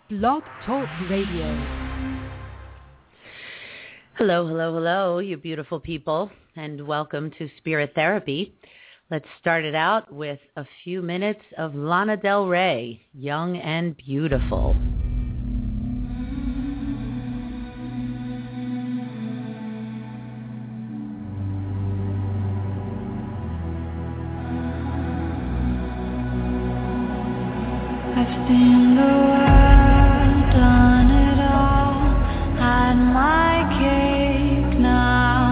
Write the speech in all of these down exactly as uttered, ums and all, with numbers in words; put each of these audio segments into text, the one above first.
Blog Talk Radio. Hello, hello, hello, you beautiful people, and welcome to Spirit Therapy. Let's start it out with a few minutes of Lana Del Rey, Young and Beautiful. I've seen the world, done it all, had my cake now.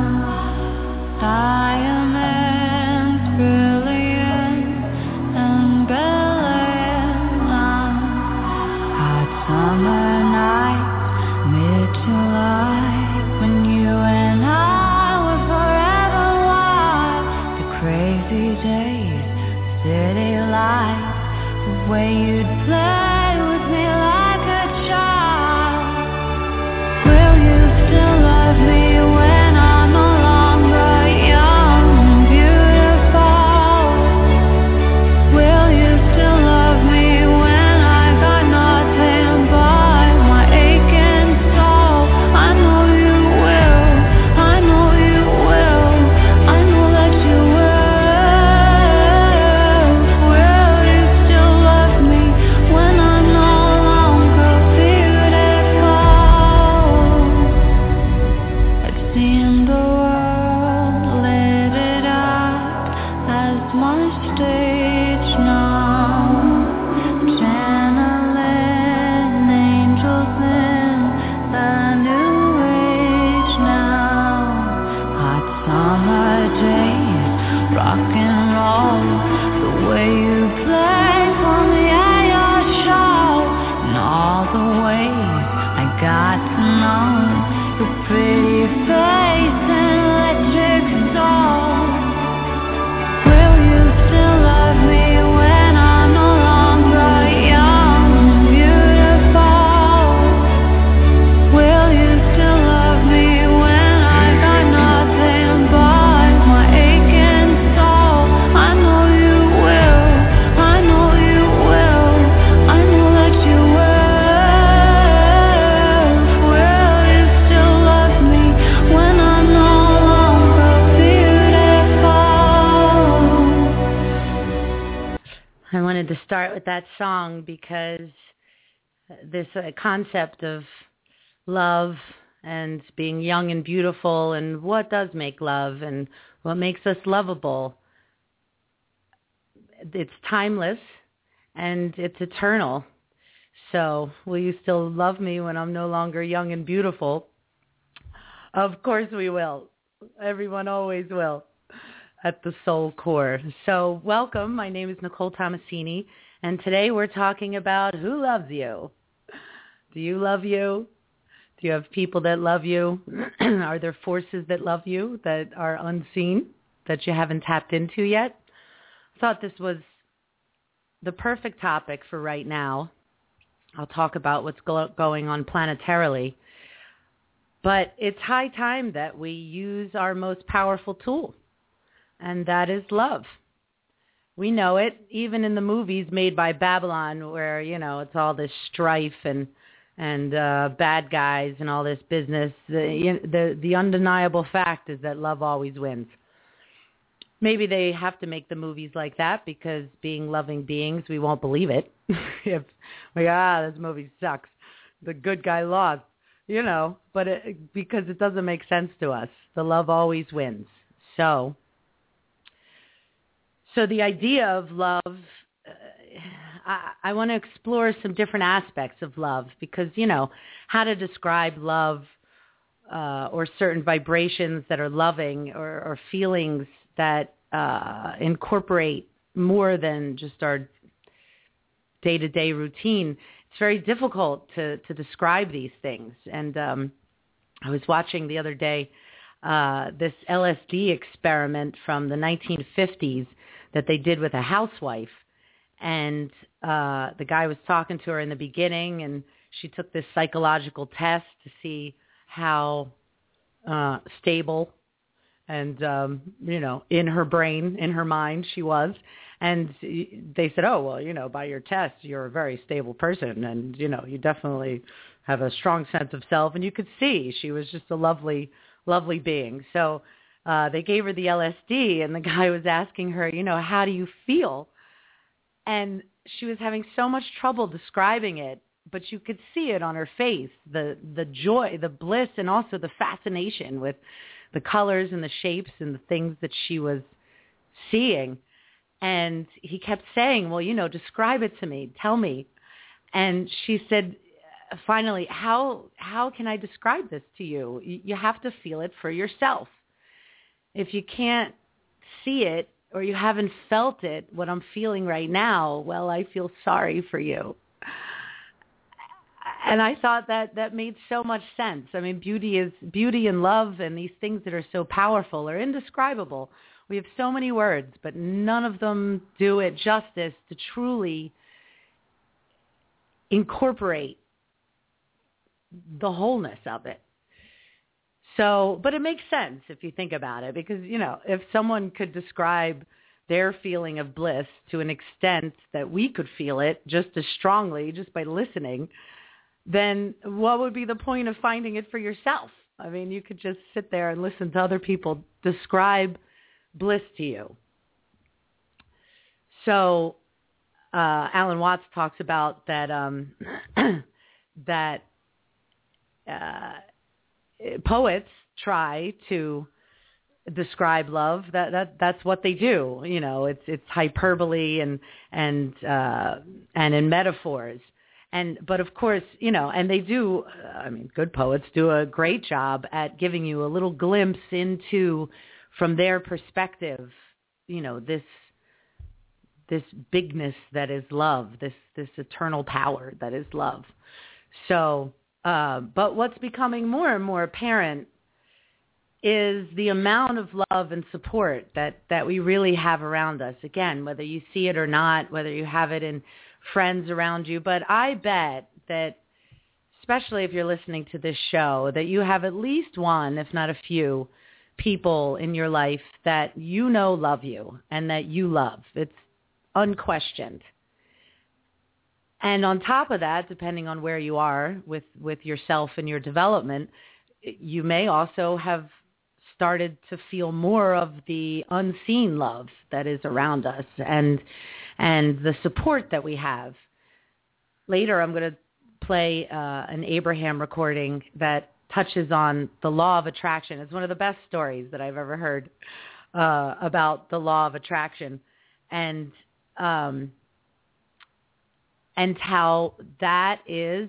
Diamonds, brilliant and brilliant now. Hot summer nights, mid-July, when you and I were forever wild. The crazy days, city lights, the way you'd play with me like a child. Will you still love me when I'm no longer young and beautiful? Will you still love me when I got nothing but my aching soul? I know you will, I know you will, I know that you will. Will you still love me when I'm no longer beautiful? I've seen the world, lit it up as my stage now. Channeling angels in the new age now. Hot summer days, rock and roll, the way you play for me at your show, and all the ways I got to know your pretty face and electric soul. Will you still love me when I'm no longer young and beautiful? Will you still love me when I got nothing but my aching soul? I know you will, I know you will, I know that you will. Will you still love me when I'm no longer beautiful? I wanted to start with that song because this uh, concept of love and being young and beautiful and what does make love and what makes us lovable, it's timeless and it's eternal. So will you still love me when I'm no longer young and beautiful? Of course we will. Everyone always will at the soul core. So welcome. My name is Nicole Tomasini, and today we're talking about who loves you. Do you love you? Do you have people that love you? Are there forces that love you that are unseen, that you haven't tapped into yet? I thought this was the perfect topic for right now. I'll talk about what's go- going on planetarily. But it's high time that we use our most powerful tool, and that is love. We know it, even in the movies made by Babylon, where, you know, it's all this strife and and uh, bad guys and all this business. The, the the undeniable fact is that love always wins. Maybe they have to make the movies like that because being loving beings, we won't believe it. If we ah, this movie sucks. The good guy lost, you know, but it, because it doesn't make sense to us. The love always wins. So, so the idea of love, uh, I, I want to explore some different aspects of love because, you know, how to describe love uh, or certain vibrations that are loving or, or feelings that uh, incorporate more than just our day-to-day routine. It's very difficult to, to describe these things. And um, I was watching the other day uh, this L S D experiment from the nineteen fifties that they did with a housewife. And uh, the guy was talking to her in the beginning, and she took this psychological test to see how uh, stable and, um, you know, in her brain, in her mind she was. And they said, oh, well, you know, by your test, you're a very stable person. And, you know, you definitely have a strong sense of self. And you could see she was just a lovely, lovely being. So uh, they gave her the L S D, and the guy was asking her, you know, how do you feel? And she was having so much trouble describing it, but you could see it on her face, the the joy, the bliss, and also the fascination with the colors and the shapes and the things that she was seeing. And he kept saying, well, you know, describe it to me. Tell me. And she said, finally, how how can I describe this to you? You have to feel it for yourself. If you can't see it or you haven't felt it, what I'm feeling right now, well, I feel sorry for you. And I thought that that made so much sense. I mean, beauty is beauty and love and these things that are so powerful are indescribable. We have so many words, but none of them do it justice to truly incorporate the wholeness of it. So, but it makes sense if you think about it, because, you know, if someone could describe their feeling of bliss to an extent that we could feel it just as strongly just by listening, then what would be the point of finding it for yourself? I mean, you could just sit there and listen to other people describe bliss to you. So uh, Alan Watts talks about that um, that uh, poets try to describe love. That that that's what they do. You know, it's it's hyperbole and and uh, and in metaphors. And but of course, you know, and they do. Uh, I mean, good poets do a great job at giving you a little glimpse into, from their perspective, you know, this this bigness that is love, this this eternal power that is love. So, uh, but what's becoming more and more apparent is the amount of love and support that, that we really have around us. Again, whether you see it or not, whether you have it in friends around you. But I bet that, especially if you're listening to this show, that you have at least one, if not a few, people in your life that you know love you and that you love. It's unquestioned. And on top of that, depending on where you are with, with yourself and your development, you may also have started to feel more of the unseen love that is around us and and the support that we have. Later, I'm going to play uh, an Abraham recording that touches on the law of attraction. It's one of the best stories that I've ever heard uh, about the law of attraction, and um, and how that is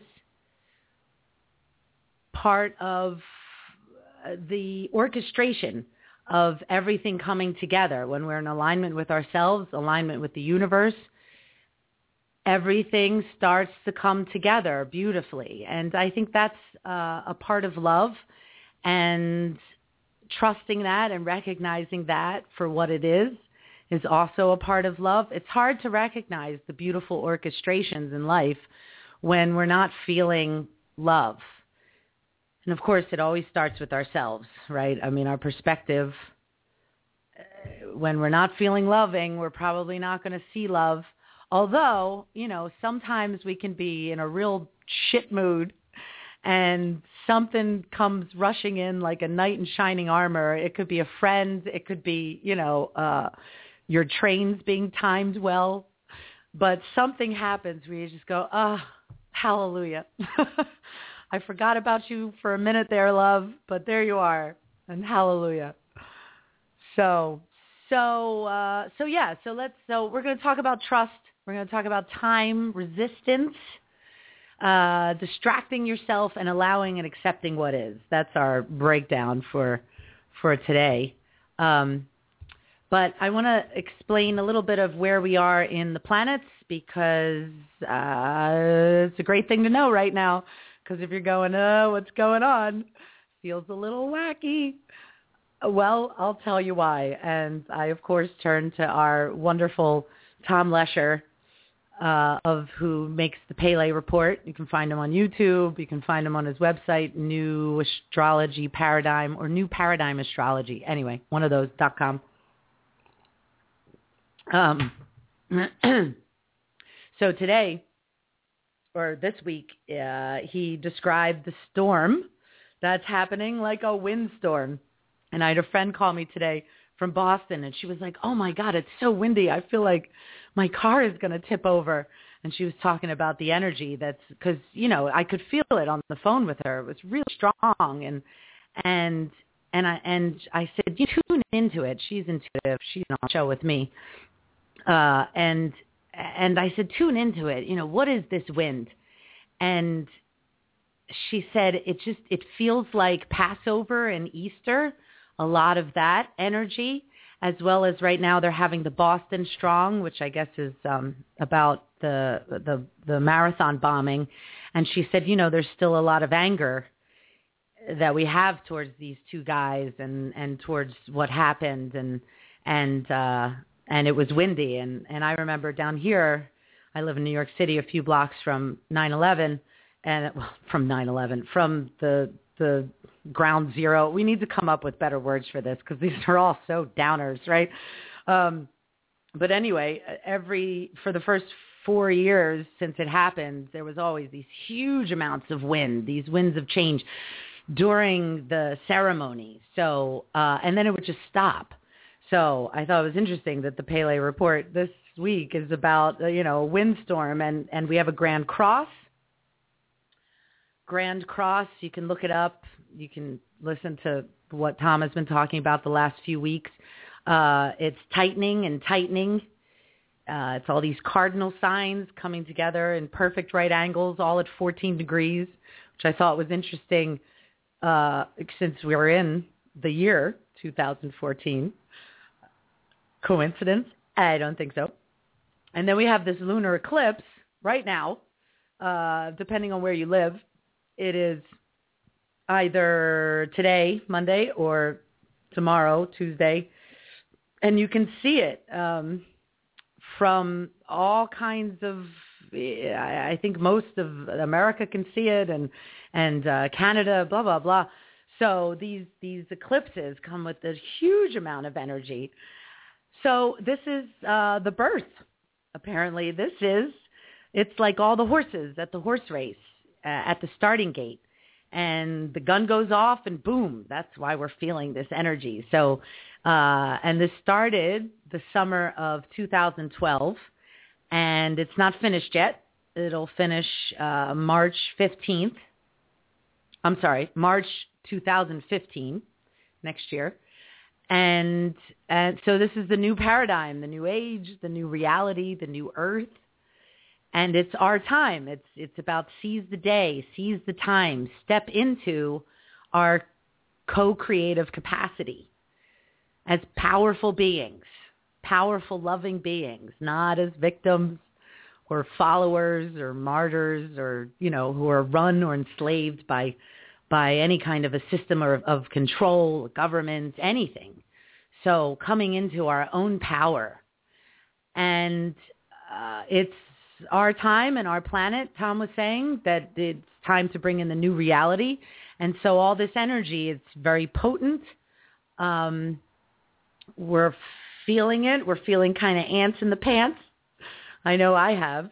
part of the orchestration of everything coming together. When we're in alignment with ourselves, alignment with the universe, everything starts to come together beautifully. And I think that's uh, a part of love, and trusting that and recognizing that for what it is is also a part of love. It's hard to recognize the beautiful orchestrations in life when we're not feeling love. And of course, it always starts with ourselves, right? I mean, our perspective, uh, when we're not feeling loving, we're probably not going to see love. Although, you know, sometimes we can be in a real shit mood and something comes rushing in like a knight in shining armor. It could be a friend. It could be, you know, uh, your trains being timed well. But something happens where you just go, oh, hallelujah. I forgot about you for a minute there, love, but there you are, and hallelujah. So, so, uh, so yeah. So let's. So we're going to talk about trust. We're going to talk about time resistance, uh, distracting yourself, and allowing and accepting what is. That's our breakdown for for today. Um, but I want to explain a little bit of where we are in the planets, because uh, it's a great thing to know right now. Because if you're going, oh, what's going on? Feels a little wacky. Well, I'll tell you why. And I, of course, turn to our wonderful Tom Lesher, uh, of who makes the Pele Report. You can find him on YouTube. You can find him on his website, New Astrology Paradigm, or New Paradigm Astrology. Anyway, one of those, dot com. Um, So today, or this week, uh, he described the storm that's happening like a windstorm. And I had a friend call me today from Boston, and she was like, oh, my God, it's so windy. I feel like my car is going to tip over. And she was talking about the energy that's because, you know, I could feel it on the phone with her. It was really strong. And and and I and I said, you tune into it. She's intuitive. She's on the show with me. Uh, and and I said, tune into it. You know, what is this wind? And she said, it just it feels like Passover and Easter. A lot of that energy, as well as right now they're having the Boston Strong, which I guess is um, about the, the the marathon bombing. And she said, you know, there's still a lot of anger that we have towards these two guys and, and towards what happened. And and uh, and it was windy. And, and I remember down here, I live in New York City, a few blocks from nine eleven, and well, from nine eleven, from the the ground zero. We need to come up with better words for this because these are all so downers, right? Um, but anyway, every for the first four years since it happened, there was always these huge amounts of wind, these winds of change during the ceremony. So, uh, and then it would just stop. So I thought it was interesting that the Pele report this week is about, uh, you know, a windstorm, and, and we have a Grand Cross. Grand Cross, you can look it up. You can listen to what Tom has been talking about the last few weeks. Uh, it's tightening and tightening. Uh, it's all these cardinal signs coming together in perfect right angles, all at fourteen degrees, which I thought was interesting uh, since we were in the year two thousand fourteen. Coincidence? I don't think so. And then we have this lunar eclipse right now, uh, depending on where you live. It is either today, Monday, or tomorrow, Tuesday, and you can see it um, from all kinds of, I think most of America can see it, and and uh, Canada, blah, blah, blah. So these, these eclipses come with a huge amount of energy. So this is uh, the birth, apparently. This is, it's like all the horses at the horse race. Uh, at the starting gate, and the gun goes off, and boom, that's why we're feeling this energy. So, uh, and this started the summer of two thousand twelve, and it's not finished yet. It'll finish uh, March fifteenth. I'm sorry, March two thousand fifteen, next year. And, and so this is the new paradigm, the new age, the new reality, the new earth. And it's our time. It's it's about seize the day, seize the time, step into our co-creative capacity as powerful beings, powerful, loving beings, not as victims or followers or martyrs or, you know, who are run or enslaved by by any kind of a system or of control, government, anything. So coming into our own power. And uh, it's our time and our planet. Tom was saying that it's time to bring in the new reality. And so all this energy, it's very potent. Um, we're feeling it. We're feeling kind of ants in the pants. I know I have.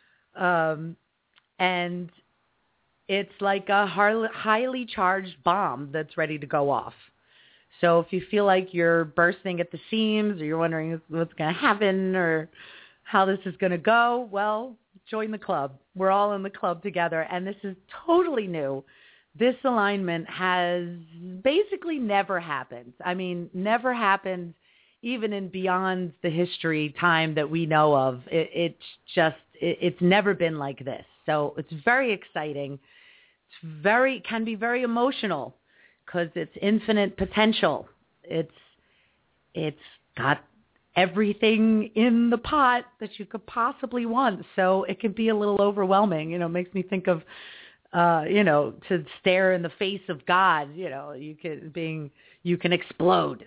Um, and it's like a highly charged bomb that's ready to go off. So if you feel like you're bursting at the seams, or you're wondering what's going to happen or how this is going to go, well, join the club. We're all in the club together, and this is totally new. This alignment has basically never happened. I mean, never happened even in beyond the history time that we know of. It, it's just, it, it's never been like this. So it's very exciting. It's very, can be very emotional because it's infinite potential. It's, it's got everything in the pot that you could possibly want. So it can be a little overwhelming. You know, it makes me think of, uh, you know, to stare in the face of God, you know, you can being, you can explode.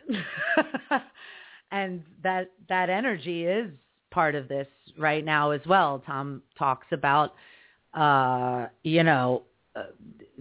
And that, that energy is part of this right now as well. Tom talks about, uh, you know, uh,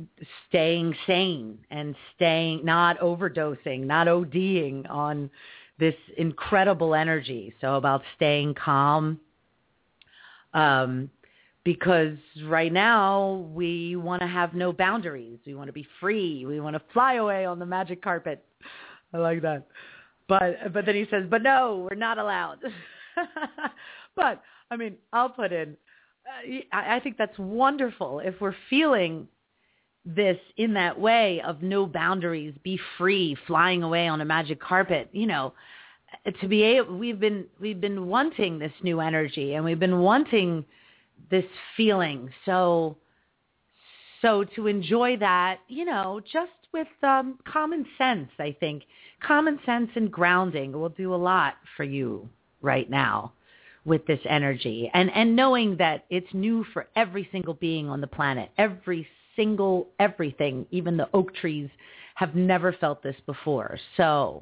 staying sane and staying, not overdosing, not ODing on this incredible energy. So about staying calm, um, because right now we want to have no boundaries. We want to be free. We want to fly away on the magic carpet. I like that. But but then he says, but no, we're not allowed. But, I mean, I'll put in, uh, I, I think that's wonderful if we're feeling this in that way of no boundaries, be free, flying away on a magic carpet, you know, to be able, we've been, we've been wanting this new energy and we've been wanting this feeling. So, so to enjoy that, you know, just with um, common sense, I think common sense and grounding will do a lot for you right now with this energy, and, and knowing that it's new for every single being on the planet, every single, everything, even the oak trees have never felt this before. So,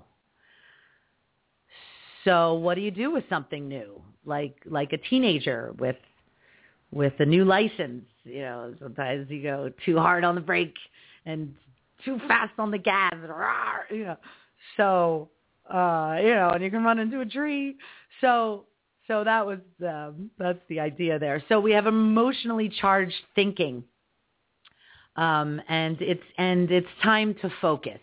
so what do you do with something new? Like, like a teenager with, with a new license, you know, sometimes you go too hard on the brake and too fast on the gas, you know, so, uh, you know, and you can run into a tree. So, so that was, um, that's the idea there. So we have emotionally charged thinking. Um, and it's, and it's time to focus.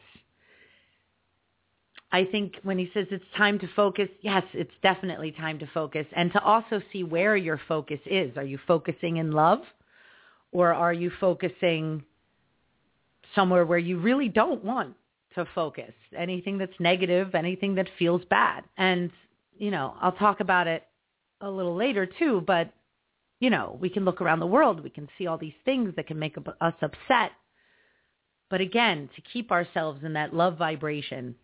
I think when he says it's time to focus, yes, it's definitely time to focus, and to also see where your focus is. Are you focusing in love, or are you focusing somewhere where you really don't want to focus? Anything that's negative, anything that feels bad. And, you know, I'll talk about it a little later too, but, you know, we can look around the world. We can see all these things that can make us upset. But again, to keep ourselves in that love vibration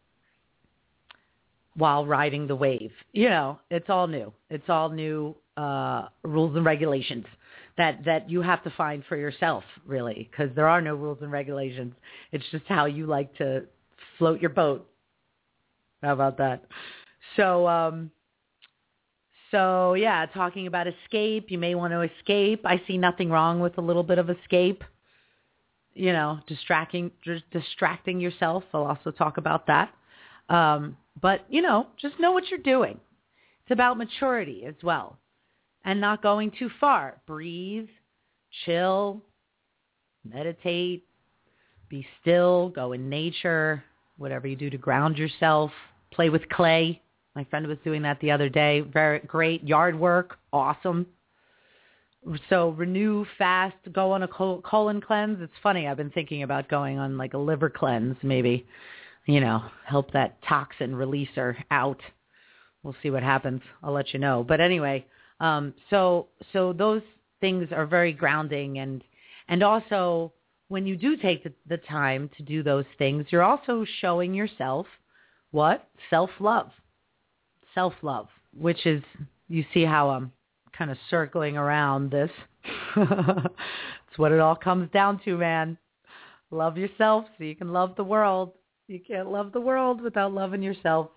while riding the wave, you know, it's all new. It's all new uh, rules and regulations that, that you have to find for yourself, really, because there are no rules and regulations. It's just how you like to float your boat. How about that? So, um, so yeah, talking about escape, you may want to escape. I see nothing wrong with a little bit of escape. You know, distracting, just distracting yourself. I'll also talk about that. Um, but, you know, just know what you're doing. It's about maturity as well, and not going too far. Breathe, chill, meditate, be still, go in nature, whatever you do to ground yourself, play with clay. My friend was doing that the other day. Very great. Yard work, awesome. So renew, fast, go on a colon cleanse. It's funny, I've been thinking about going on like a liver cleanse maybe. You know, help that toxin releaser out. We'll see what happens. I'll let you know. But anyway, um, so so those things are very grounding. And and also, when you do take the, the time to do those things, you're also showing yourself what? Self-love. Self-love, which is, you see how I'm kind of circling around this. It's what it all comes down to, man. Love yourself so you can love the world. You can't love the world without loving yourself.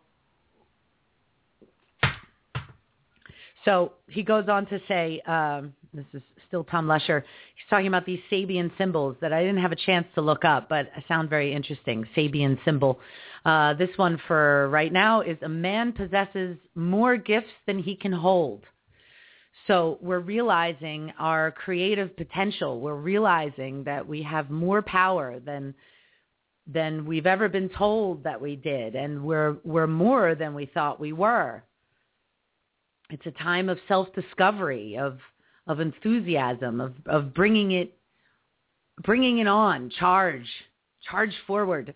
So he goes on to say, um, this is still Tom Lesher, he's talking about these Sabian symbols that I didn't have a chance to look up, but sound very interesting. Sabian symbol. Uh, this one for right now is a man possesses more gifts than he can hold. So we're realizing our creative potential. We're realizing that we have more power than than we've ever been told that we did, and we're we're more than we thought we were. It's a time of self-discovery, of of enthusiasm, of of bringing it bringing it on, charge, charge forward.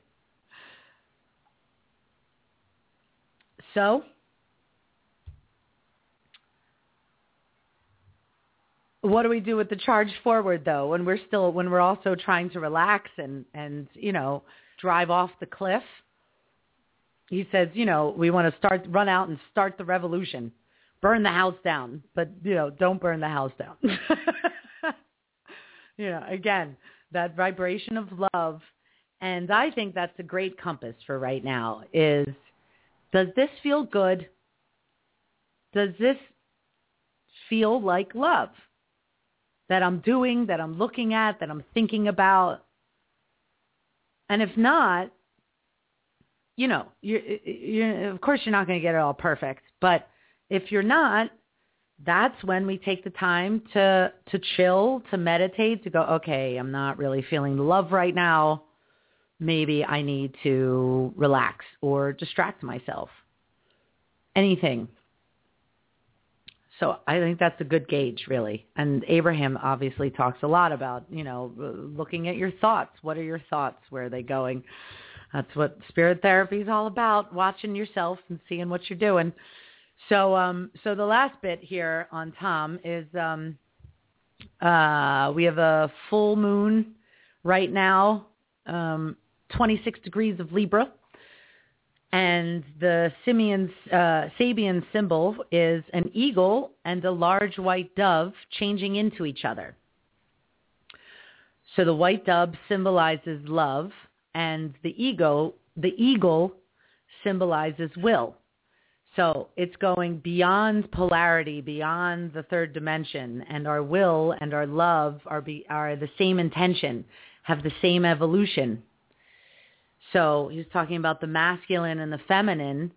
So what do we do with the charge forward, though, when we're still, when we're also trying to relax and, and, you know, drive off the cliff? He says, you know, we want to start, run out and start the revolution, burn the house down, but, you know, don't burn the house down. You know, again, that vibration of love. And I think that's a great compass for right now is, does this feel good? Does this feel like love that I'm doing, that I'm looking at, that I'm thinking about? And if not, you know, you're, you're, of course you're not going to get it all perfect, but if you're not, that's when we take the time to, to chill, to meditate, to go, okay, I'm not really feeling the love right now. Maybe I need to relax or distract myself. Anything. So I think that's a good gauge, really. And Abraham obviously talks a lot about, you know, looking at your thoughts. What are your thoughts? Where are they going? That's what spirit therapy is all about, watching yourself and seeing what you're doing. So um, so the last bit here on Tom is um, uh, we have a full moon right now, um, twenty-six degrees of Libra. And the Simeon, uh, Sabian symbol is an eagle and a large white dove changing into each other. So the white dove symbolizes love, and the eagle, the eagle symbolizes will. So it's going beyond polarity, beyond the third dimension, and our will and our love are be, are the same intention, have the same evolution. So he's talking about the masculine and the feminine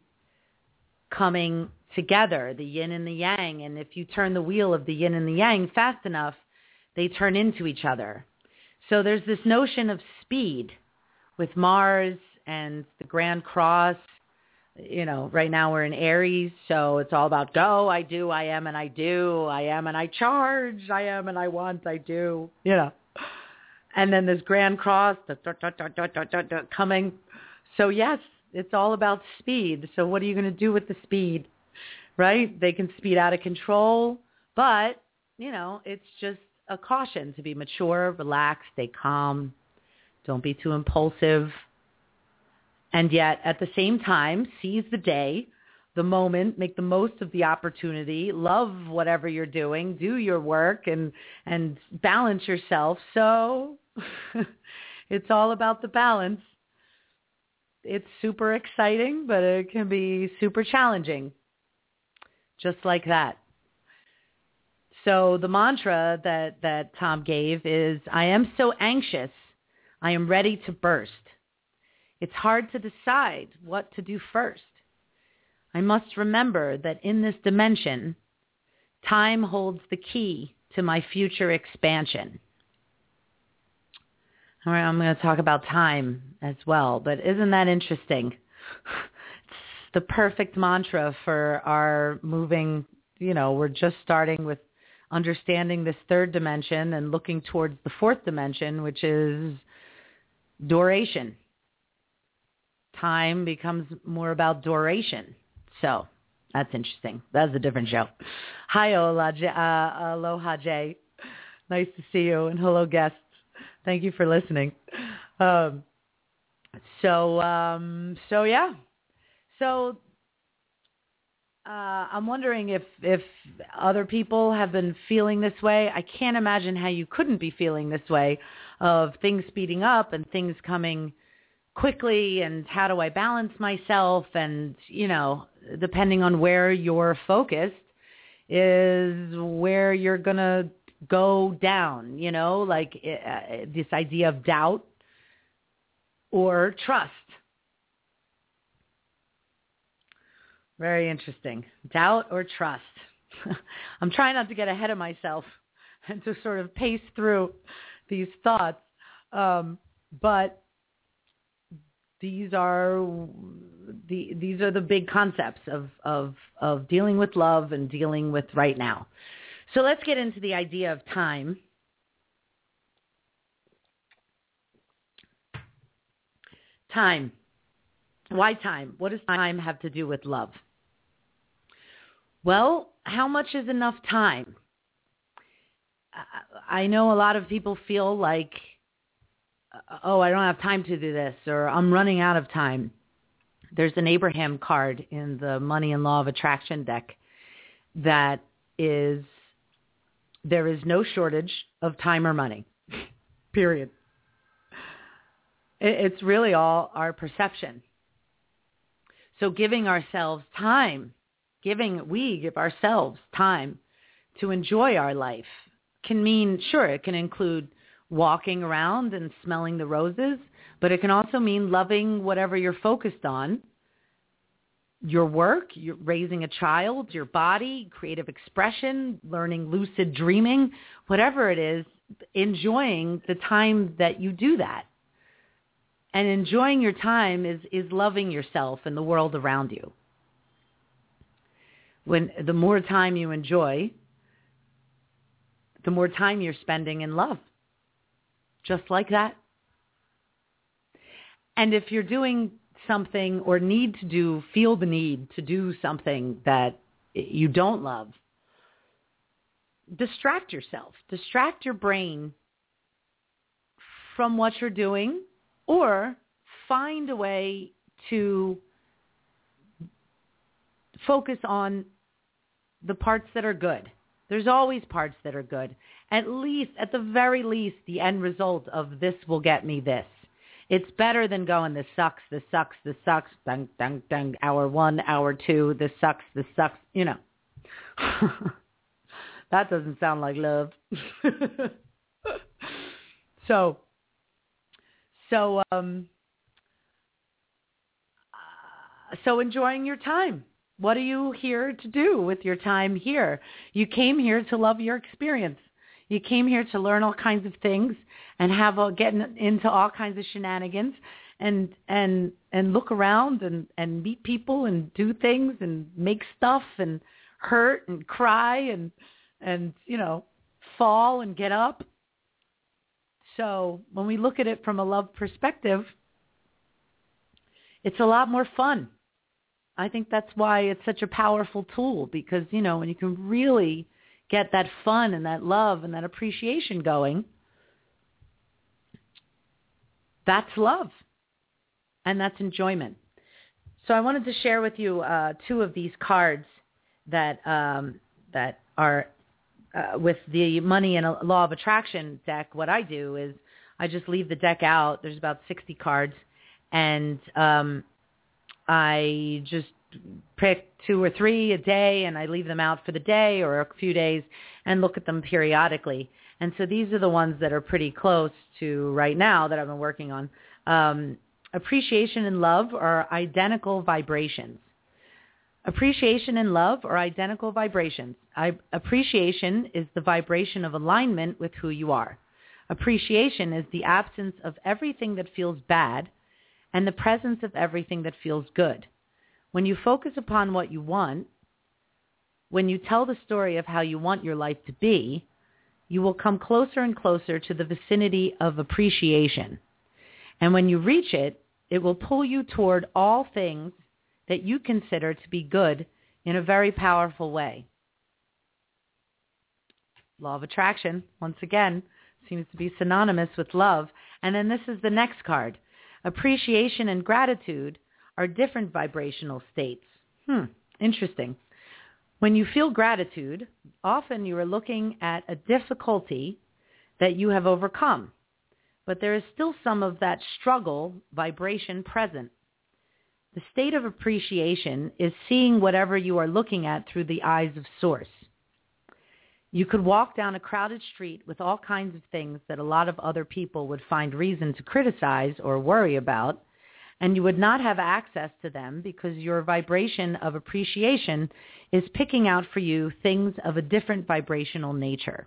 coming together, the yin and the yang. And if you turn the wheel of the yin and the yang fast enough, they turn into each other. So there's this notion of speed with Mars and the Grand Cross. You know, right now we're in Aries, so it's all about go, I do, I am, and I do. I am, and I charge. I am, and I want, I do. You know. And then this Grand Cross da, da, da, da, da, da, da, coming. So, yes, it's all about speed. So what are you going to do with the speed, right? They can speed out of control, but, you know, it's just a caution to be mature, relax, stay calm, don't be too impulsive. And yet, at the same time, seize the day, the moment, make the most of the opportunity, love whatever you're doing, do your work, and and balance yourself. So it's all about the balance. It's super exciting, but it can be super challenging, just like that. So the mantra that, that Tom gave is, I am so anxious, I am ready to burst. It's hard to decide what to do first. I must remember that in this dimension, time holds the key to my future expansion. All right, I'm going to talk about time as well, but isn't that interesting? It's the perfect mantra for our moving, you know, we're just starting with understanding this third dimension and looking towards the fourth dimension, which is duration. Time becomes more about duration. So that's interesting. That's a different show. Hi, Ola, uh, Aloha, Jay. Nice to see you. And hello, guests. Thank you for listening. Um, so, um, so yeah. So uh, I'm wondering if, if other people have been feeling this way. I can't imagine how you couldn't be feeling this way, of things speeding up and things coming quickly, and how do I balance myself, and, you know, depending on where you're focused is where you're going to go down, you know, like uh, this idea of doubt or trust. Very interesting. Doubt or trust. I'm trying not to get ahead of myself and to sort of pace through these thoughts. Um, but These are the these are the big concepts of, of of dealing with love and dealing with right now. So let's get into the idea of time. Time. Why time? What does time have to do with love? Well, how much is enough time? I know a lot of people feel like, oh, I don't have time to do this, or I'm running out of time. There's an Abraham card in the Money and Law of Attraction deck that is, there is no shortage of time or money, period. It's really all our perception. So giving ourselves time, giving, we give ourselves time to enjoy our life can mean, sure, it can include walking around and smelling the roses, but it can also mean loving whatever you're focused on, your work, you're raising a child, your body, creative expression, learning lucid dreaming, whatever it is, enjoying the time that you do that. And enjoying your time is, is loving yourself and the world around you. When the more time you enjoy, the more time you're spending in love. Just like that. And if you're doing something or need to do, feel the need to do something that you don't love, distract yourself. Distract your brain from what you're doing, or find a way to focus on the parts that are good. There's always parts that are good. At least, at the very least, the end result of this will get me this. It's better than going, this sucks, this sucks, this sucks, dang, dang, dang, hour one, hour two, this sucks, this sucks, you know. That doesn't sound like love. so, so, um, uh, so enjoying your time. What are you here to do with your time here? You came here to love your experience. You came here to learn all kinds of things and have a, get into all kinds of shenanigans and and and look around and, and meet people and do things and make stuff and hurt and cry and and you know fall and get up. So when we look at it from a love perspective, it's a lot more fun. I think that's why it's such a powerful tool, because, you know, when you can really get that fun and that love and that appreciation going, that's love and that's enjoyment. So I wanted to share with you uh, two of these cards that um, that are uh, with the Money and Law of Attraction deck. What I do is I just leave the deck out. There's about sixty cards, and um, I just pick two or three a day, and I leave them out for the day or a few days and look at them periodically. And so these are the ones that are pretty close to right now that I've been working on. Um, appreciation and love are identical vibrations. Appreciation and love are identical vibrations. I, appreciation is the vibration of alignment with who you are. Appreciation is the absence of everything that feels bad and the presence of everything that feels good. When you focus upon what you want, when you tell the story of how you want your life to be, you will come closer and closer to the vicinity of appreciation. And when you reach it, it will pull you toward all things that you consider to be good in a very powerful way. Law of attraction, once again, seems to be synonymous with love. And then this is the next card. Appreciation and gratitude are different vibrational states. Hmm, interesting. When you feel gratitude, often you are looking at a difficulty that you have overcome, but there is still some of that struggle vibration present. The state of appreciation is seeing whatever you are looking at through the eyes of Source. You could walk down a crowded street with all kinds of things that a lot of other people would find reason to criticize or worry about, and you would not have access to them because your vibration of appreciation is picking out for you things of a different vibrational nature.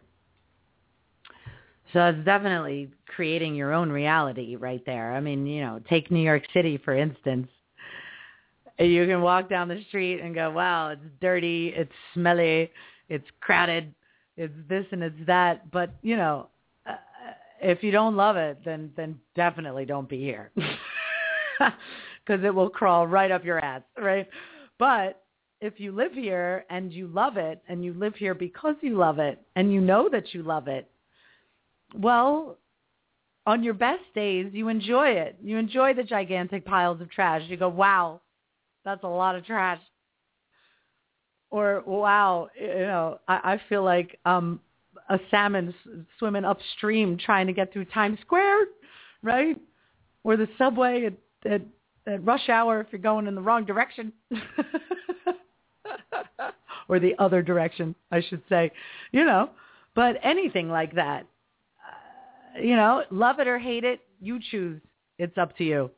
So it's definitely creating your own reality right there. I mean, you know, take New York City, for instance. You can walk down the street and go, wow, it's dirty, it's smelly, it's crowded, it's this and it's that. But, you know, uh, if you don't love it, then then definitely don't be here. Because it will crawl right up your ass, right? But if you live here and you love it, and you live here because you love it, and you know that you love it, well, on your best days, you enjoy it. You enjoy the gigantic piles of trash. You go, wow, that's a lot of trash. Or, wow, you know, I, I feel like um, a salmon swimming upstream trying to get through Times Square, right? Or the subway at, at, at rush hour if you're going in the wrong direction. Or the other direction, I should say. You know, but anything like that. you know, love it or hate it, you choose. It's up to you.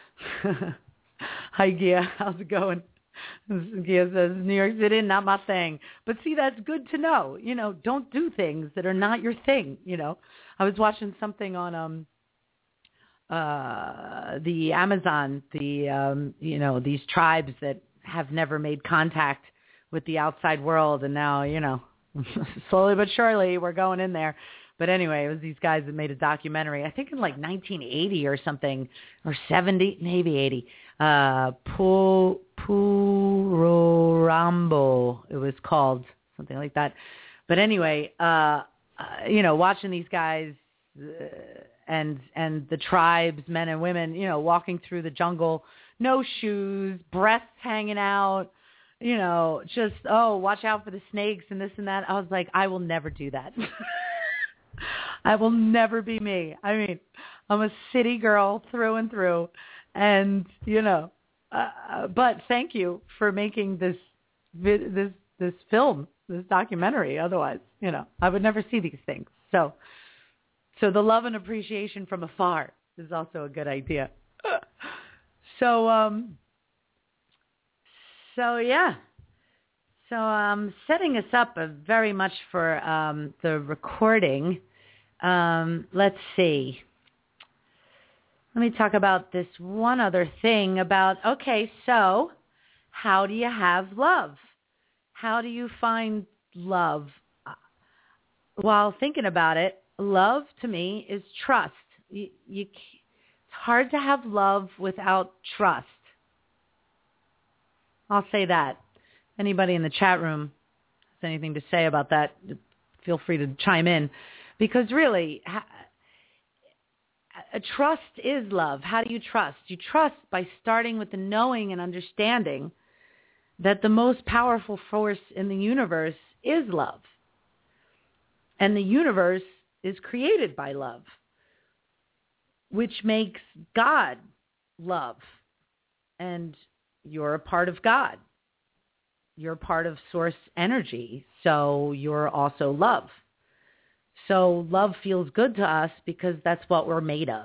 Hi, Gia. How's it going? Gia says, New York City, not my thing. But see, that's good to know. You know, don't do things that are not your thing, you know. I was watching something on um uh the Amazon, the, um you know, these tribes that have never made contact with the outside world. And now, you know, slowly but surely, we're going in there. But anyway, it was these guys that made a documentary, I think in like nineteen eighty or something, or seventy, maybe eighty. Uh, Pu, Purorambo, it was called, something like that. But anyway, uh, uh, you know, watching these guys uh, and and the tribes, men and women, you know, walking through the jungle, no shoes, breasts hanging out, you know, just, oh, watch out for the snakes and this and that. I was like, I will never do that. I will never be me. I mean, I'm a city girl through and through. And, you know, uh, but thank you for making this, this, this film, this documentary. Otherwise, you know, I would never see these things. So, so the love and appreciation from afar is also a good idea. So, um, so yeah. So I'm setting us up uh, very much for um, the recording. Um, let's see. Let me talk about this one other thing about, okay, so how do you have love? How do you find love? While thinking about it, love to me is trust. You, you, it's hard to have love without trust. I'll say that. Anybody in the chat room has anything to say about that, feel free to chime in. Because really, a trust is love. How do you trust? You trust by starting with the knowing and understanding that the most powerful force in the universe is love. And the universe is created by love, which makes God love. And you're a part of God. You're part of source energy, so you're also love. So love feels good to us because that's what we're made of.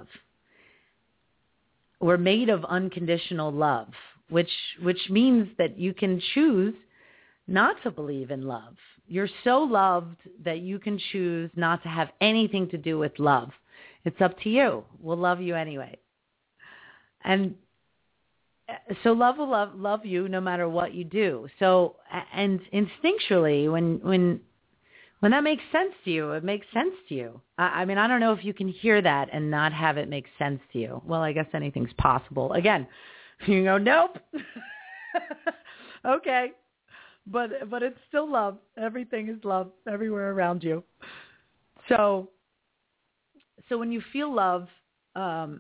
We're made of unconditional love, which which means that you can choose not to believe in love. You're so loved that you can choose not to have anything to do with love. It's up to you. We'll love you anyway. And so love will love, love you no matter what you do. So, and instinctually, when when when that makes sense to you, it makes sense to you. I, I mean, I don't know if you can hear that and not have it make sense to you. Well, I guess anything's possible. Again, you go, nope. Okay. But but it's still love. Everything is love everywhere around you. So so when you feel love, um,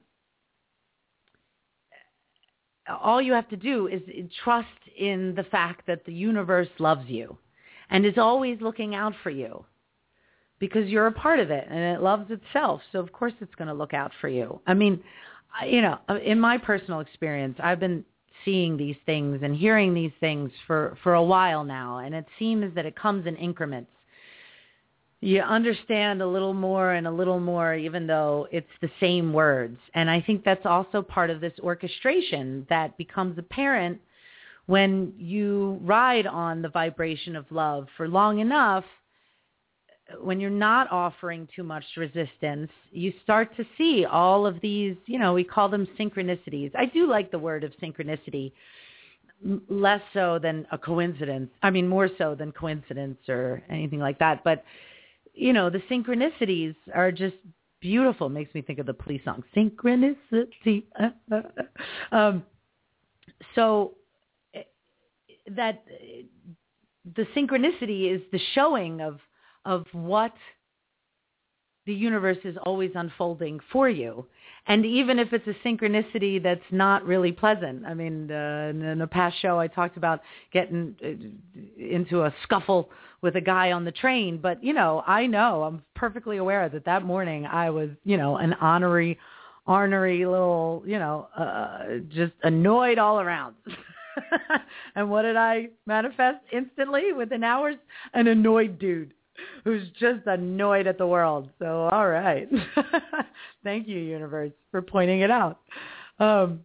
all you have to do is trust in the fact that the universe loves you and is always looking out for you because you're a part of it and it loves itself. So of course it's going to look out for you. I mean, you know, in my personal experience, I've been seeing these things and hearing these things for, for a while now, and it seems that it comes in increments. You understand a little more and a little more, even though it's the same words. And I think that's also part of this orchestration that becomes apparent when you ride on the vibration of love for long enough. When you're not offering too much resistance, you start to see all of these, you know, we call them synchronicities. I do like the word of synchronicity, less so than a coincidence. I mean, more so than coincidence or anything like that. But, you know, the synchronicities are just beautiful. Makes me think of the Police song, Synchronicity. um, so that the synchronicity is the showing of of what the universe is always unfolding for you. And even if it's a synchronicity that's not really pleasant. I mean, uh, in a past show, I talked about getting into a scuffle with a guy on the train. But, you know, I know, I'm perfectly aware that that morning I was, you know, an honorary, ornery little, you know, uh, just annoyed all around. And what did I manifest instantly within hours? An annoyed dude. who's just annoyed at the world. So, all right. Thank you, universe, for pointing it out. Um,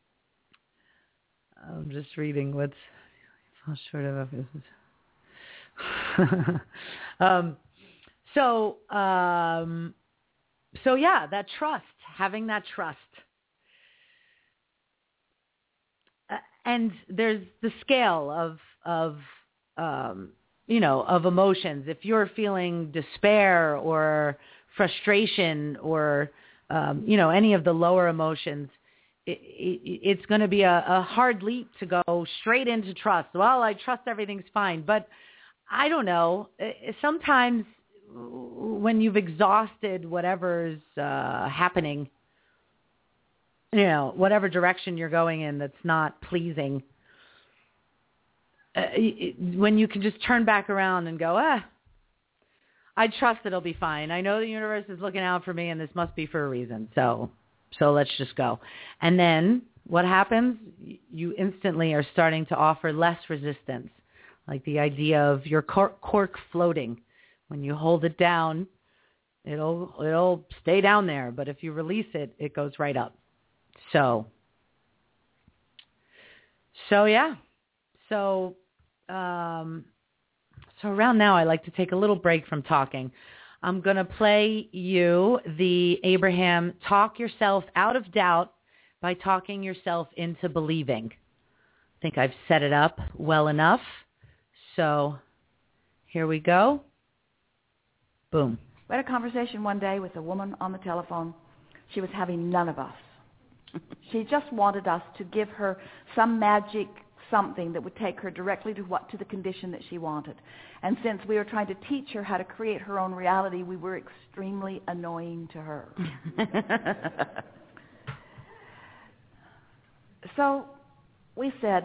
I'm just reading what's how short of a um, so, um, so yeah, that trust, having that trust. Uh, and there's the scale of, of, um, you know, of emotions. If you're feeling despair or frustration or, um, you know, any of the lower emotions, it, it, it's going to be a, a hard leap to go straight into trust. Well, I trust everything's fine, but I don't know. Sometimes when you've exhausted whatever's uh, happening, you know, whatever direction you're going in that's not pleasing, uh, when you can just turn back around and go, ah, I trust it'll be fine. I know the universe is looking out for me and this must be for a reason. So, so let's just go. And then what happens? You instantly are starting to offer less resistance, like the idea of your cork, cork floating. When you hold it down, it'll, it'll stay down there. But if you release it, it goes right up. So, so yeah. So, um, so around now, I like to take a little break from talking. I'm going to play you the Abraham Talk Yourself Out of Doubt by Talking Yourself into Believing. I think I've set it up well enough. So here we go. Boom. We had a conversation one day with a woman on the telephone. She was having none of us. She just wanted us to give her some magic something that would take her directly to what to the condition that she wanted. And since we were trying to teach her how to create her own reality, we were extremely annoying to her. So we said,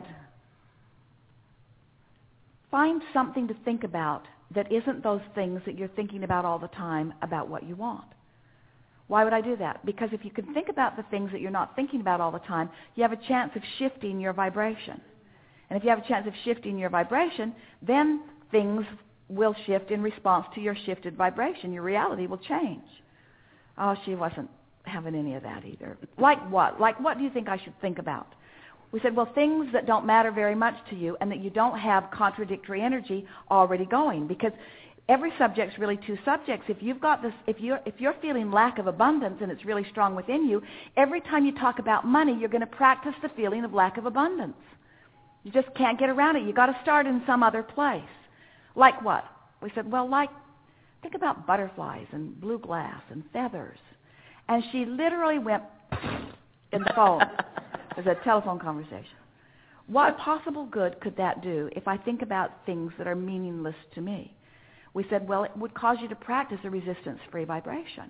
find something to think about that isn't those things that you're thinking about all the time about what you want. Why would I do that? Because if you can think about the things that you're not thinking about all the time, you have a chance of shifting your vibration. And if you have a chance of shifting your vibration, then things will shift in response to your shifted vibration. Your reality will change. Oh, she wasn't having any of that either. Like what? Like what do you think I should think about? We said, well, things that don't matter very much to you and that you don't have contradictory energy already going. Because every subject's really two subjects. If you've got this, if you're if you're feeling lack of abundance and it's really strong within you, every time you talk about money, you're going to practice the feeling of lack of abundance. You just can't get around it. You've got to start in some other place. Like what? We said, well, like, think about butterflies and blue glass and feathers. And she literally went in the phone. It was a telephone conversation. What possible good could that do if I think about things that are meaningless to me? We said, well, it would cause you to practice a resistance-free vibration.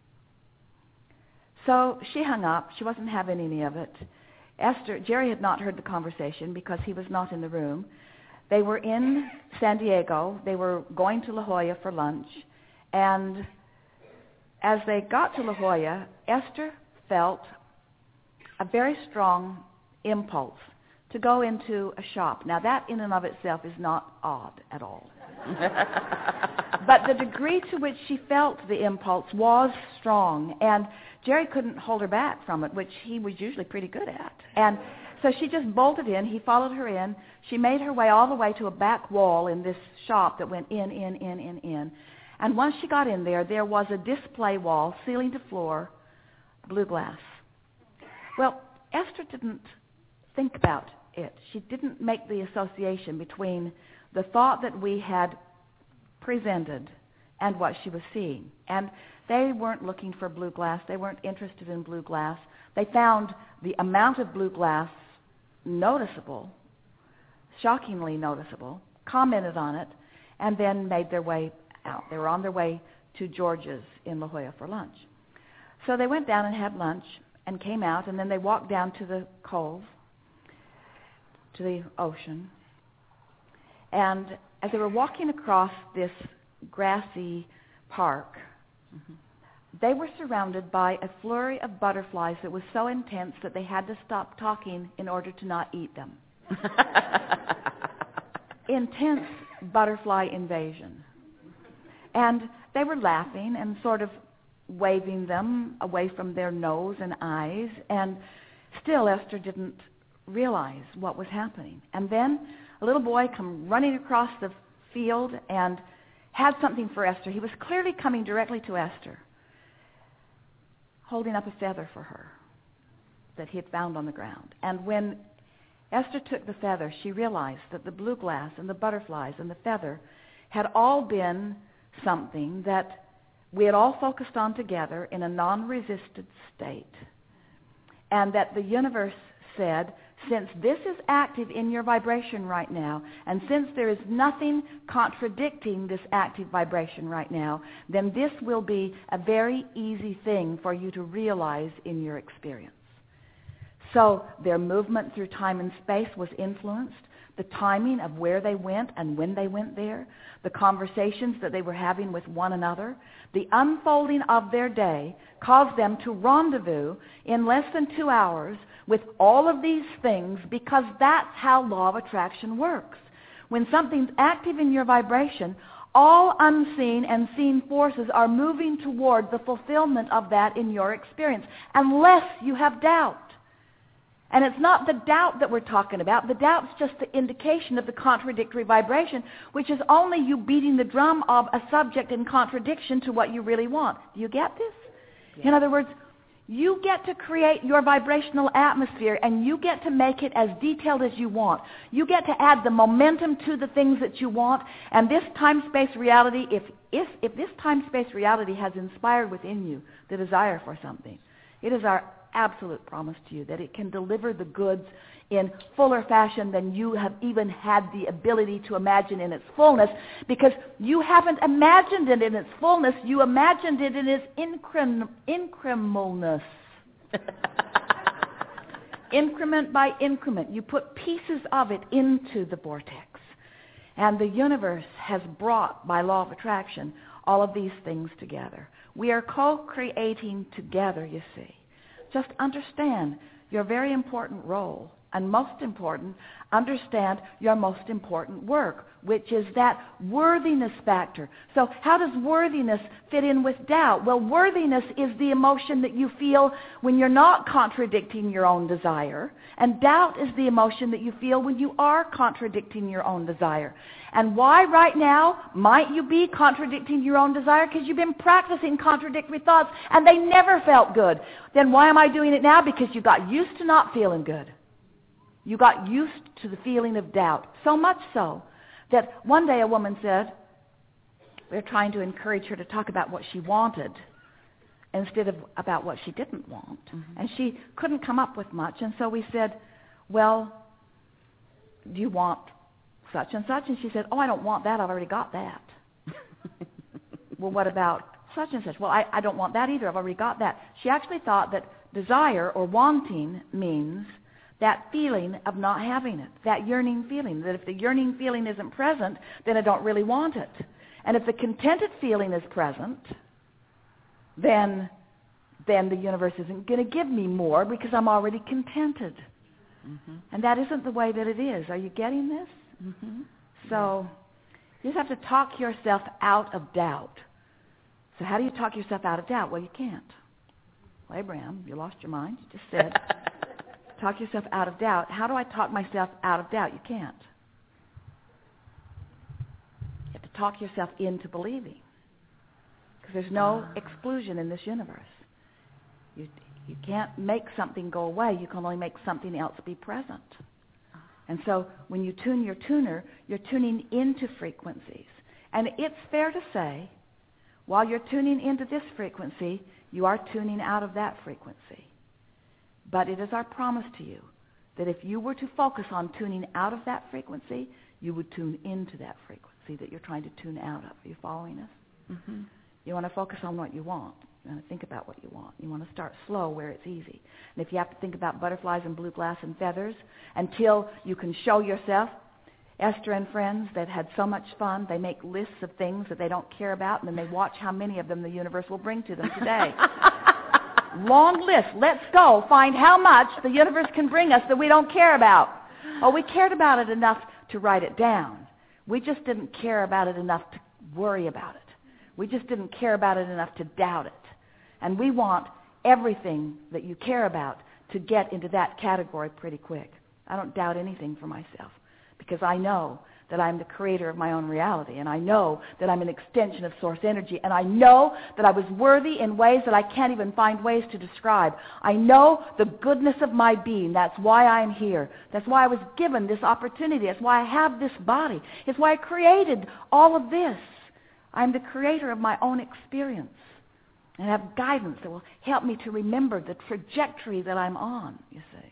So she hung up. She wasn't having any of it. Esther, Jerry had not heard the conversation because he was not in the room. They were in San Diego. They were going to La Jolla for lunch. And as they got to La Jolla, Esther felt a very strong impulse to go into a shop. Now, that in and of itself is not odd at all. But the degree to which she felt the impulse was strong, and Jerry couldn't hold her back from it, which he was usually pretty good at. And so she just bolted in. He followed her in. She made her way all the way to a back wall in this shop that went in, in, in, in, in. And once she got in there, there was a display wall, ceiling to floor, blue glass. Well, Esther didn't think about it. She didn't make the association between the thought that we had presented and what she was seeing. And they weren't looking for blue glass. They weren't interested in blue glass. They found the amount of blue glass noticeable, shockingly noticeable, commented on it, and then made their way out. They were on their way to George's in La Jolla for lunch. So they went down and had lunch and came out, and then they walked down to the cove, to the ocean. And as they were walking across this grassy park, mm-hmm. they were surrounded by a flurry of butterflies that was so intense that they had to stop talking in order to not eat them. Intense butterfly invasion. And they were laughing and sort of waving them away from their nose and eyes, and still Esther didn't realize what was happening. And then a little boy come running across the field and had something for Esther. He was clearly coming directly to Esther, holding up a feather for her that he had found on the ground. And when Esther took the feather, she realized that the blue glass and the butterflies and the feather had all been something that we had all focused on together in a non-resisted state. And that the universe said, since this is active in your vibration right now, and since there is nothing contradicting this active vibration right now, then this will be a very easy thing for you to realize in your experience. So their movement through time and space was influenced. The timing of where they went and when they went there, the conversations that they were having with one another, the unfolding of their day caused them to rendezvous in less than two hours with all of these things, because that's how law of attraction works. When something's active in your vibration, all unseen and seen forces are moving toward the fulfillment of that in your experience, unless you have doubt. And it's not the doubt that we're talking about. The doubt's just the indication of the contradictory vibration, which is only you beating the drum of a subject in contradiction to what you really want. Do you get this? Yeah. In other words, you get to create your vibrational atmosphere, and you get to make it as detailed as you want. You get to add the momentum to the things that you want. And this time-space reality, if, if, if this time-space reality has inspired within you the desire for something, it is our absolute promise to you that it can deliver the goods in fuller fashion than you have even had the ability to imagine in its fullness, because you haven't imagined it in its fullness, you imagined it in its increm- incrementalness. Increment by increment. You put pieces of it into the vortex. And the universe has brought, by law of attraction, all of these things together. We are co-creating together, you see. Just understand your very important role, and most important, understand your most important work, which is that worthiness factor. So how does worthiness fit in with doubt? Well, worthiness is the emotion that you feel when you're not contradicting your own desire, and doubt is the emotion that you feel when you are contradicting your own desire. And why right now might you be contradicting your own desire? Because you've been practicing contradictory thoughts and they never felt good. Then why am I doing it now? Because you got used to not feeling good. You got used to the feeling of doubt. So much so that one day a woman said, we were trying to encourage her to talk about what she wanted instead of about what she didn't want. Mm-hmm. And she couldn't come up with much. And so we said, well, do you want such and such? And she said, oh, I don't want that. I've already got that. Well, what about such and such? Well, I, I don't want that either. I've already got that. She actually thought that desire or wanting means that feeling of not having it, that yearning feeling, that if the yearning feeling isn't present, then I don't really want it. And if the contented feeling is present, then, then the universe isn't going to give me more because I'm already contented. Mm-hmm. And that isn't the way that it is. Are you getting this? Mm-hmm. So you just have to talk yourself out of doubt. So how do you talk yourself out of doubt? Well, you can't. Well, Abraham, you lost your mind. You just said, talk yourself out of doubt. How do I talk myself out of doubt? You can't. You have to talk yourself into believing. Because there's no exclusion in this universe. You, you can't make something go away. You can only make something else be present. And so when you tune your tuner, you're tuning into frequencies. And it's fair to say, while you're tuning into this frequency, you are tuning out of that frequency. But it is our promise to you that if you were to focus on tuning out of that frequency, you would tune into that frequency that you're trying to tune out of. Are you following us? Mm-hmm. You want to focus on what you want. You want to think about what you want. You want to start slow where it's easy. And if you have to think about butterflies and blue glass and feathers until you can show yourself, Esther and friends that had so much fun, they make lists of things that they don't care about, and then they watch how many of them the universe will bring to them today. Long list. Let's go find how much the universe can bring us that we don't care about. Oh, we cared about it enough to write it down. We just didn't care about it enough to worry about it. We just didn't care about it enough to doubt it. And we want everything that you care about to get into that category pretty quick. I don't doubt anything for myself because I know that I'm the creator of my own reality, and I know that I'm an extension of source energy, and I know that I was worthy in ways that I can't even find ways to describe. I know the goodness of my being. That's why I'm here. That's why I was given this opportunity. That's why I have this body. It's why I created all of this. I'm the creator of my own experience, and I have guidance that will help me to remember the trajectory that I'm on, you see.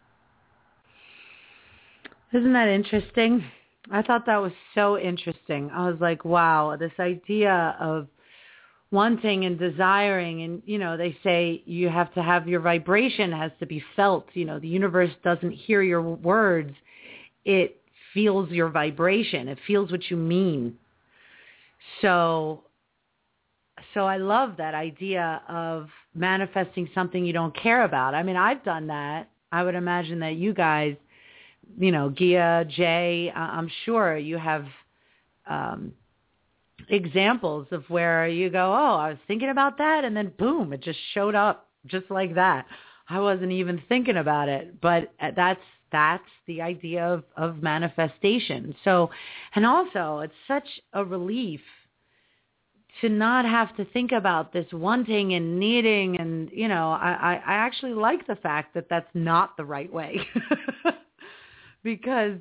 Isn't that interesting? I thought that was so interesting. I was like, wow, this idea of wanting and desiring, and, you know, they say you have to have your vibration has to be felt. You know, the universe doesn't hear your words. It feels your vibration. It feels what you mean. So, so I love that idea of manifesting something you don't care about. I mean, I've done that. I would imagine that you guys, you know, Gia, Jay, I'm sure you have um, examples of where you go, oh, I was thinking about that, and then boom, it just showed up just like that. I wasn't even thinking about it, but that's that's the idea of, of manifestation. So, and also, it's such a relief to not have to think about this wanting and needing, and, you know, I, I actually like the fact that that's not the right way. Because,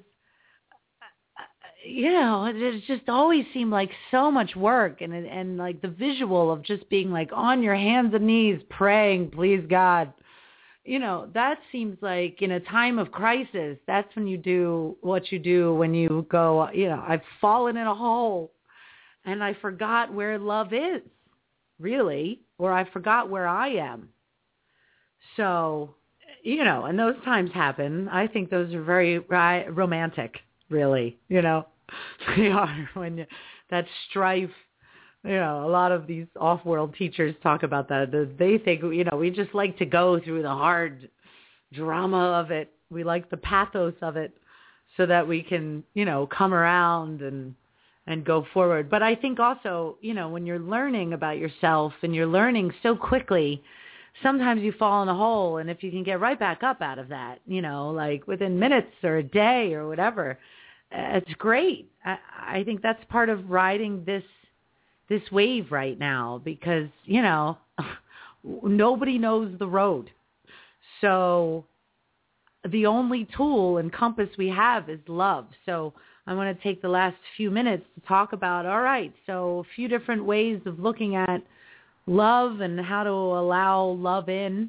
you know, it just always seemed like so much work, and and like the visual of just being like on your hands and knees praying, please God, you know, that seems like in a time of crisis, that's when you do what you do when you go, you know, I've fallen in a hole and I forgot where love is, really, or I forgot where I am. So, you know, and those times happen. I think those are very ri- romantic, really, you know. They are when you, that strife, you know, a lot of these off-world teachers talk about that. They think, you know, we just like to go through the hard drama of it. We like the pathos of it so that we can, you know, come around and and go forward. But I think also, you know, when you're learning about yourself and you're learning so quickly, sometimes you fall in a hole, and if you can get right back up out of that, you know, like within minutes or a day or whatever, it's great. I, I think that's part of riding this this wave right now because, you know, nobody knows the road. So the only tool and compass we have is love. So I want to take the last few minutes to talk about, all right, so a few different ways of looking at love and how to allow love in.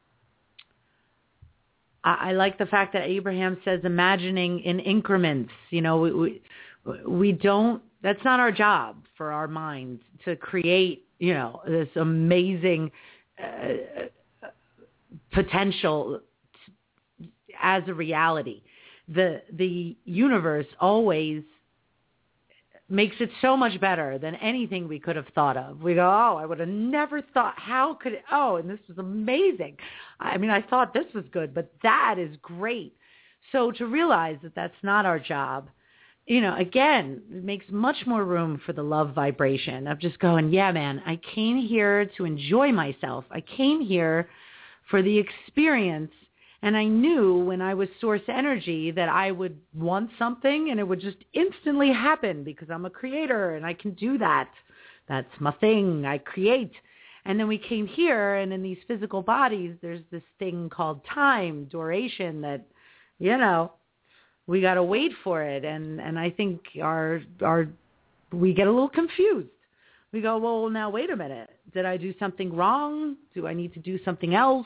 I, I like the fact that Abraham says imagining in increments. You know, we, we we don't, that's not our job for our minds to create, you know, this amazing uh, potential as a reality. The the universe always makes it so much better than anything we could have thought of. We go, oh, I would have never thought, how could it, oh, and this was amazing. I mean, I thought this was good, but that is great. So to realize that that's not our job, you know, again, it makes much more room for the love vibration of just going, yeah, man, I came here to enjoy myself. I came here for the experience. And I knew when I was source energy that I would want something and it would just instantly happen because I'm a creator and I can do that. That's my thing. I create. And then we came here, and in these physical bodies, there's this thing called time, duration that, you know, we got to wait for it. And, and I think our, our, we get a little confused. We go, well, now, wait a minute. Did I do something wrong? Do I need to do something else?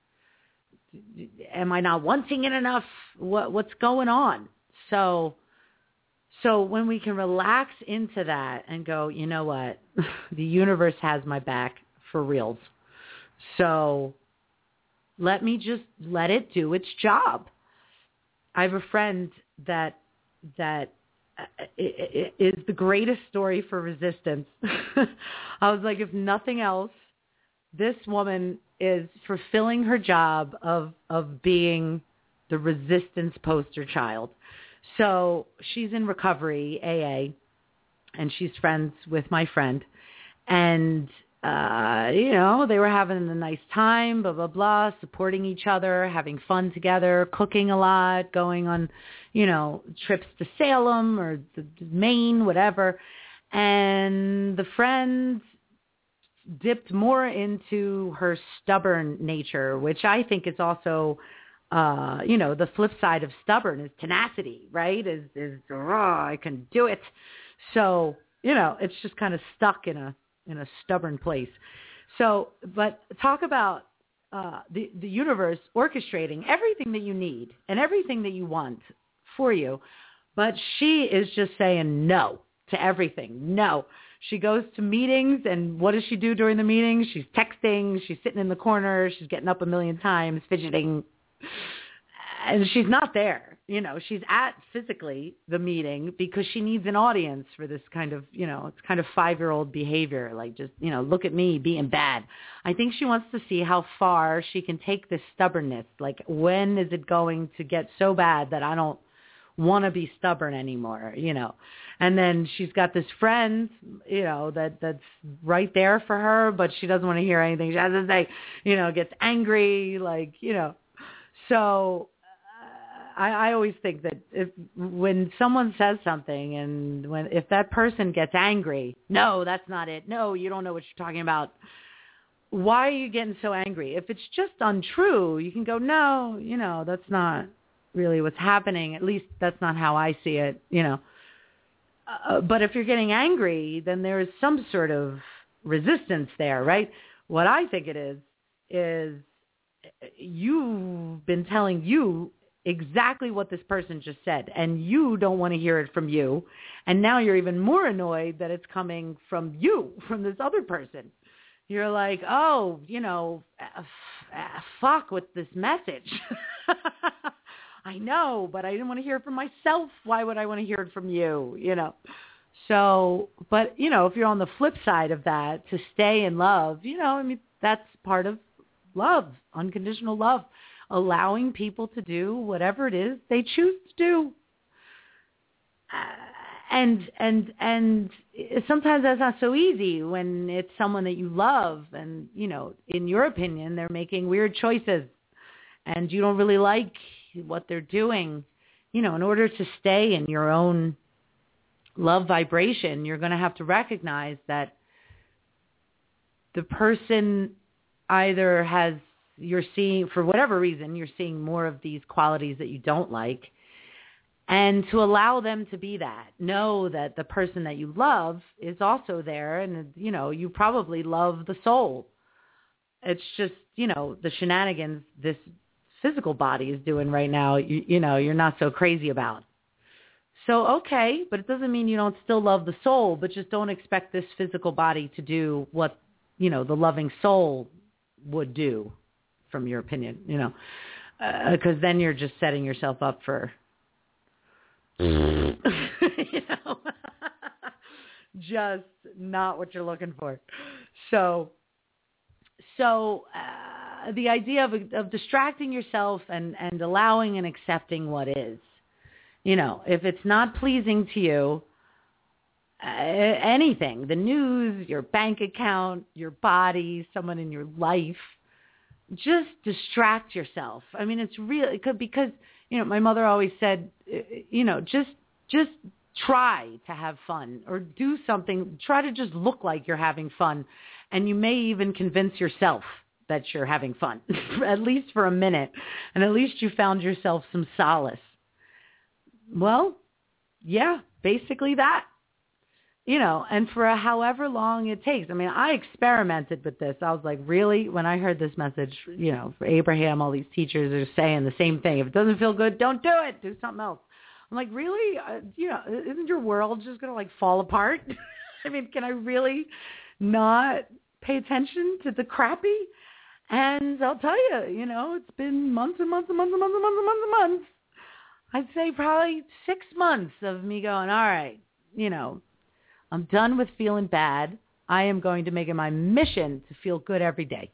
Am I not wanting it enough? What what's going on? So, so when we can relax into that and go, you know what, the universe has my back for reals. So let me just let it do its job. I have a friend that that is the greatest story for resistance. I was like, if nothing else, this woman is fulfilling her job of of being the resistance poster child. So she's in recovery, A A, and she's friends with my friend. And, uh, you know, they were having a nice time, blah, blah, blah, supporting each other, having fun together, cooking a lot, going on, you know, trips to Salem or the, the Maine, whatever. And the friend dipped more into her stubborn nature, which I think is also, uh, you know, the flip side of stubborn is tenacity, right? Is, is, raw, I can do it. So, you know, it's just kind of stuck in a, in a stubborn place. So, but talk about uh, the, the universe orchestrating everything that you need and everything that you want for you. But she is just saying no to everything. No. She goes to meetings, and what does she do during the meetings? She's texting, she's sitting in the corner, she's getting up a million times, fidgeting, and she's not there. You know, she's at physically the meeting because she needs an audience for this kind of, you know, it's kind of five-year-old behavior, like just, you know, look at me being bad. I think she wants to see how far she can take this stubbornness. Like, when is it going to get so bad that I don't want to be stubborn anymore, you know? And then she's got this friend, you know, that that's right there for her, but she doesn't want to hear anything she has to say, you know, gets angry, like, you know. So uh, I, I always think that if when someone says something and when if that person gets angry, no, that's not it. No, you don't know what you're talking about. Why are you getting so angry? If it's just untrue, you can go, no, you know, that's not really what's happening. At least that's not how I see it, you know. Uh, but if you're getting angry, then there's some sort of resistance there, right? What I think it is, is you've been telling you exactly what this person just said, and you don't want to hear it from you. And now you're even more annoyed that it's coming from you, from this other person. You're like, oh, you know, f- f- fuck with this message. I know, but I didn't want to hear it from myself. Why would I want to hear it from you? You know? So, but, you know, if you're on the flip side of that, to stay in love, you know, I mean, that's part of love, unconditional love, allowing people to do whatever it is they choose to do. Uh, and, and, and sometimes that's not so easy when it's someone that you love and, you know, in your opinion, they're making weird choices and you don't really like what they're doing. You know, in order to stay in your own love vibration, you're going to have to recognize that the person either has, you're seeing, for whatever reason, you're seeing more of these qualities that you don't like, and to allow them to be that. Know that the person that you love is also there, and, you know, you probably love the soul. It's just, you know, the shenanigans this physical body is doing right now, you, you know, you're not so crazy about. So, okay, but it doesn't mean you don't still love the soul, but just don't expect this physical body to do what, you know, the loving soul would do, from your opinion, you know, because uh, then you're just setting yourself up for, you know, just not what you're looking for. So, so, uh, the idea of, of distracting yourself and, and allowing and accepting what is, you know, if it's not pleasing to you, uh, anything, the news, your bank account, your body, someone in your life, just distract yourself. I mean, it's really because, you know, my mother always said, you know, just, just try to have fun or do something, try to just look like you're having fun. And you may even convince yourself that you're having fun, at least for a minute. And at least you found yourself some solace. Well, yeah, basically that, you know, and for however long it takes. I mean, I experimented with this. I was like, really? When I heard this message, you know, for Abraham, all these teachers are saying the same thing. If it doesn't feel good, don't do it. Do something else. I'm like, really? Uh, you know, isn't your world just going to like fall apart? I mean, can I really not pay attention to the crappy? And I'll tell you, you know, it's been months and months and months and months and months and months and months. I'd say probably six months of me going, all right, you know, I'm done with feeling bad. I am going to make it my mission to feel good every day.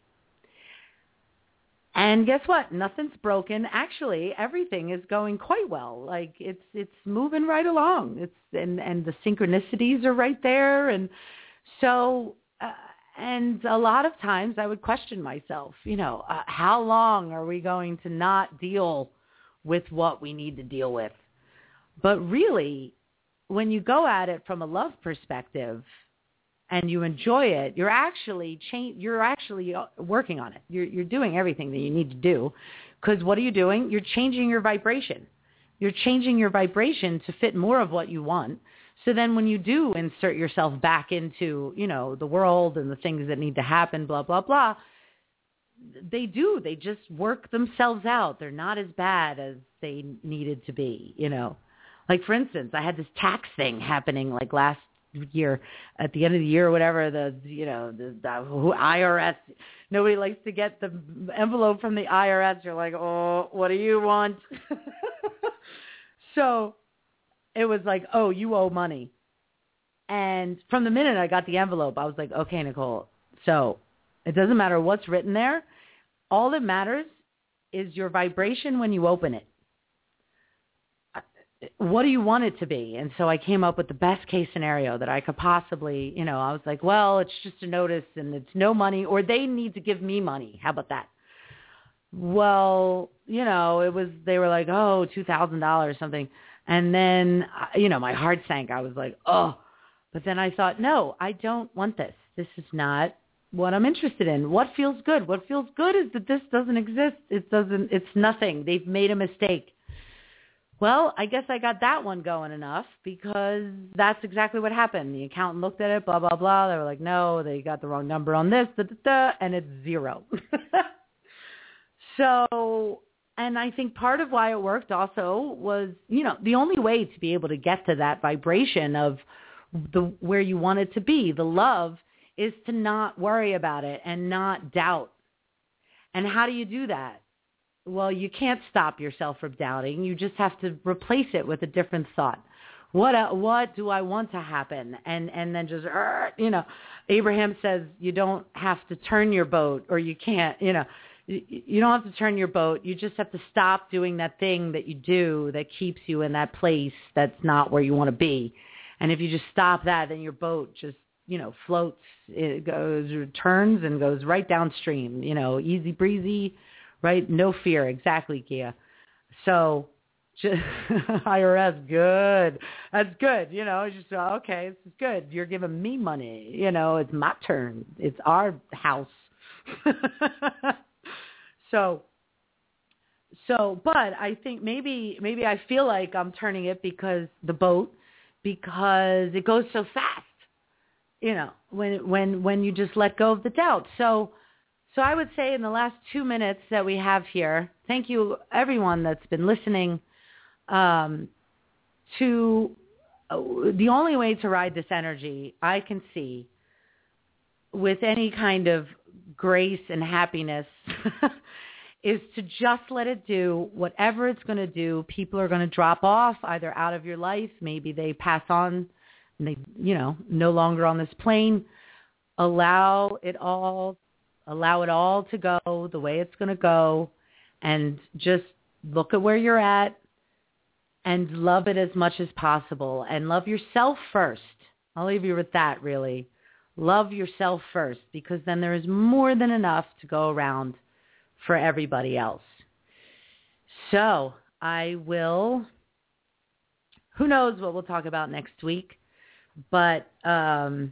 And guess what? Nothing's broken. Actually, everything is going quite well. Like it's it's moving right along. It's and, and the synchronicities are right there. And so uh, and a lot of times I would question myself, you know, uh, how long are we going to not deal with what we need to deal with? But really, when you go at it from a love perspective and you enjoy it, you're actually cha- you're actually working on it. You're, you're doing everything that you need to do, because what are you doing? You're changing your vibration. You're changing your vibration to fit more of what you want. So then when you do insert yourself back into, you know, the world and the things that need to happen, blah, blah, blah, they do. They just work themselves out. They're not as bad as they needed to be, you know. Like, for instance, I had this tax thing happening like last year at the end of the year or whatever, the, you know, the, the I R S. Nobody likes to get the envelope from the I R S. You're like, oh, what do you want? So it was like, oh, you owe money. And from the minute I got the envelope, I was like, okay, Nicole, so it doesn't matter what's written there. All that matters is your vibration when you open it. What do you want it to be? And so I came up with the best case scenario that I could possibly, you know, I was like, well, it's just a notice and it's no money, or they need to give me money. How about that? Well, you know, it was, they were like, oh, two thousand dollars something. And then, you know, my heart sank. I was like, oh, but then I thought, no, I don't want this. This is not what I'm interested in. What feels good? What feels good is that this doesn't exist. It doesn't, it's nothing. They've made a mistake. Well, I guess I got that one going enough, because that's exactly what happened. The accountant looked at it, blah, blah, blah. They were like, no, they got the wrong number on this, da, da, da, and it's zero. So, and I think part of why it worked also was, you know, the only way to be able to get to that vibration of the where you want it to be, the love, is to not worry about it and not doubt. And how do you do that? Well, you can't stop yourself from doubting. You just have to replace it with a different thought. What uh, what do I want to happen? And and then just, uh, you know, Abraham says you don't have to turn your boat, or you can't, you know, you, you don't have to turn your boat. You just have to stop doing that thing that you do that keeps you in that place that's not where you want to be. And if you just stop that, then your boat just, you know, floats, it goes, turns and goes right downstream, you know, easy breezy. Right? No fear. Exactly, Gia. So just, I R S, good. That's good. You know, just, okay, this is good. You're giving me money. You know, it's my turn. It's our house. so, so, but I think maybe, maybe I feel like I'm turning it because the boat, because it goes so fast, you know, when, when, when you just let go of the doubt. So, So I would say in the last two minutes that we have here, thank you everyone that's been listening, um, to uh, the only way to ride this energy I can see with any kind of grace and happiness is to just let it do whatever it's going to do. People are going to drop off either out of your life. Maybe they pass on and they, you know, no longer on this plane. Allow it all Allow it all to go the way it's going to go, and just look at where you're at and love it as much as possible, and love yourself first. I'll leave you with that, really. Love yourself first, because then there is more than enough to go around for everybody else. So I will, who knows what we'll talk about next week, but um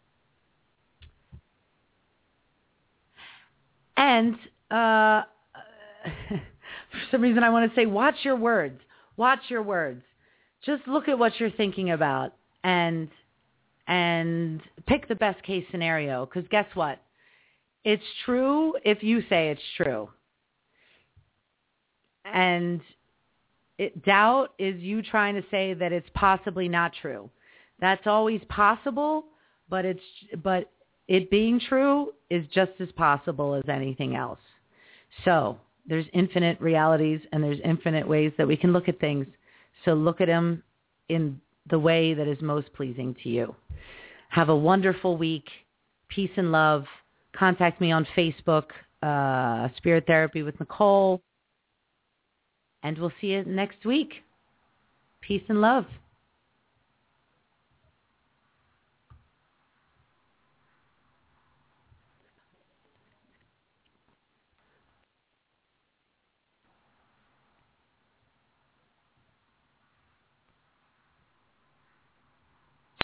And uh, for some reason I want to say, watch your words. Watch your words. Just look at what you're thinking about, and and pick the best case scenario. Because guess what? It's true if you say it's true. And it, doubt is you trying to say that it's possibly not true. That's always possible, but it's but. It being true is just as possible as anything else. So there's infinite realities and there's infinite ways that we can look at things. So look at them in the way that is most pleasing to you. Have a wonderful week. Peace and love. Contact me on Facebook, uh, Spirit Therapy with Nicole. And we'll see you next week. Peace and love.